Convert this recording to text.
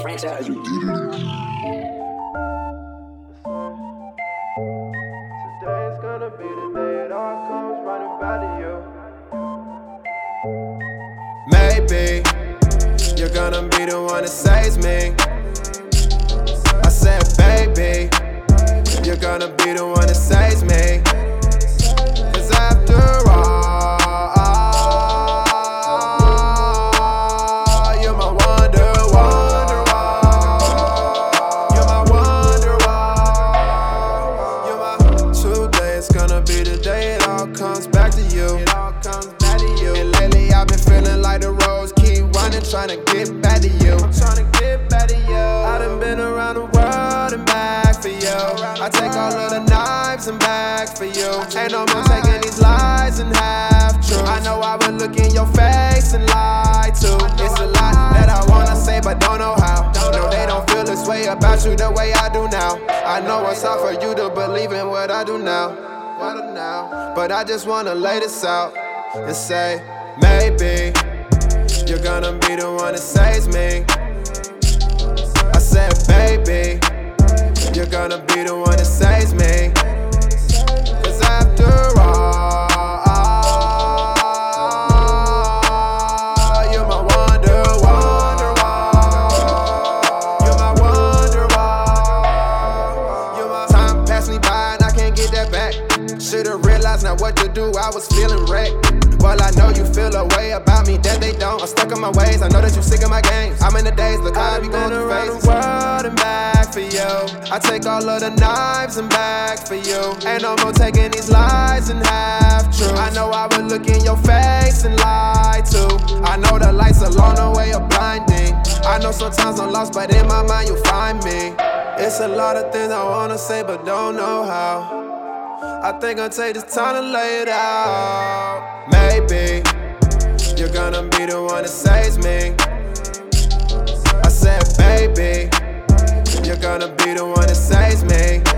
franchise. Today's gonna be the day it all comes running back to you. Maybe you're gonna be the one that saves me. I said, baby, you're gonna be the one that saves me. 'Cause after all, you're my wonderwall. You're my wonderwall. You're my today. It's gonna be the day it all comes back to you. It all comes back to you. And lately I've been feeling like the roads keep running, trying to get back to you. I'm trying to get back to you. I done been around the world and back for you. I take all of the knives and bags for you. Ain't no more taking these lies and half truths. I know I would look in your face and lie too. It's a lot that I wanna say but don't know how. No, they don't feel this way about you the way I do now. I know it's hard for you to believe in what I do now. But I just wanna lay this out and say, maybe you're gonna be the one that saves me. I said, baby, you're gonna be the one that saves me. 'Cause after all, you're my wonderwall. You're my wonderwall. You're my time passed me by and I can't get that back. Should've realized now what to do, I was feeling wrecked. Well, I know you feel a way about me that they don't. I'm stuck in my ways, I know that you sick of my games. I'm in the days, look how I be going through phases. I the world and back for you. I take all of the knives and bags for you. Ain't no more taking these lies and half truths. I know I would look in your face and lie too. I know the lights along the way are blinding. I know sometimes I'm lost, but in my mind you'll find me. It's a lot of things I wanna say, but don't know how. I think I'll take this time to lay it out. Maybe you're gonna be the one that saves me. I said, baby, you're gonna be the one that saves me.